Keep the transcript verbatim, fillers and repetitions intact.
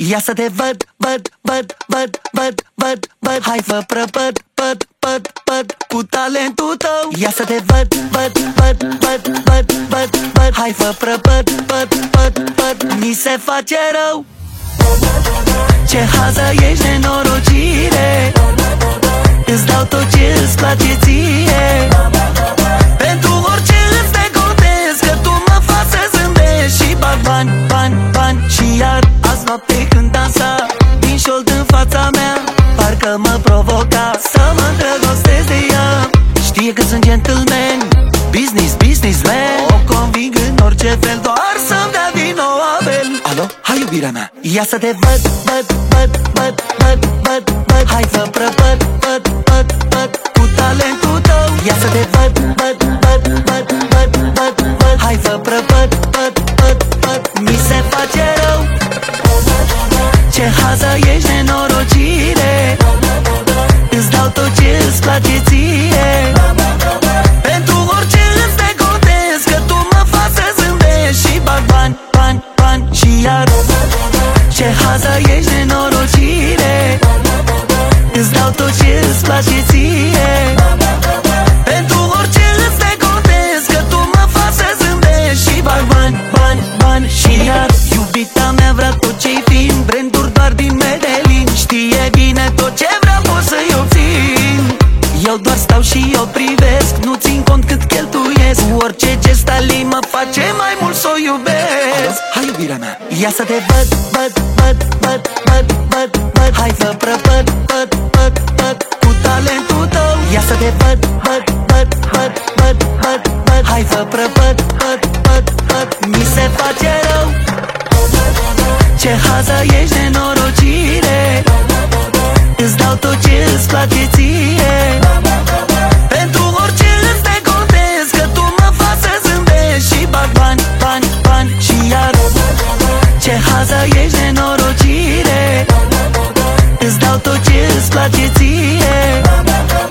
Ia să te văd, văd, văd, văd, văd, văd, văd. Hai fă prăpăd, păd, păd, păd, cu talentul tău. Ia să te văd, văd, văd, văd, văd, văd, văd. Hai fă prăpăd, păd, păd, păd, mi se face rău. Ce hază ești, nenorocire, îți dau tot ce-ți place ție. Pentru orice îți decontez, că tu mă faci să zâmbești. Și bag bani, bani, bani. Și iar azi noapte când dansa din șold în fața mea, parcă mă provoca să mă îndrăgostesc de ea. Știe că sunt gentleman, business, businessman. O conving în orice fel, doar să-mi dea din nou avel. Alo, hai iubirea mea. Ia să te văd, văd, văd, văd, văd, văd, văd. Hai fă prăpăd, păd, păd, păd, cu talentul tău. Ia să te văd, văd, văd, văd, văd, văd, văd. Hai fă prăpăd, păd, păd, păd, mi se face rău. Ce hază ești, nenorocire, îți dau tot ce-ți place ție. Pentru orice îți decontez, că tu mă faci să zâmbești. Și bag bani, bani, bani. Și iar ce hază ești, nenorocire, îți dau tot ce-ți place ție. Pentru orice îți decontez, că tu mă faci să zâmbești. Și bag bani, bani, bani. Și iar iubita mea vrea tot ce-i fin, branduri doar din Medellin. Știe bine tot ce vrea pot să-i obțin. Eu doar stau și eu privesc, nu țin cont cât cheltuiesc. Cu orice gest al ei mă face mai mult să o iubesc. Hai iubirea mea. Ia să te văd, văd, văd, văd, văd, văd, văd. Hai fă prăpăd, păd, păd, păd, cu talentul tău. Ia să te văd, văd, văd, văd, văd, văd, văd. Hai fă prăpăd, păd, păd, păd, mi se face rău. Ce hază ești, nenorocire, îți dau tot ce-ți place ție. Pentru orice îți decontez, că tu mă faci să zâmbești. Și bag bani, bani, bani. Și iar ce hază ești, nenorocire, îți dau tot ce-ți place ție.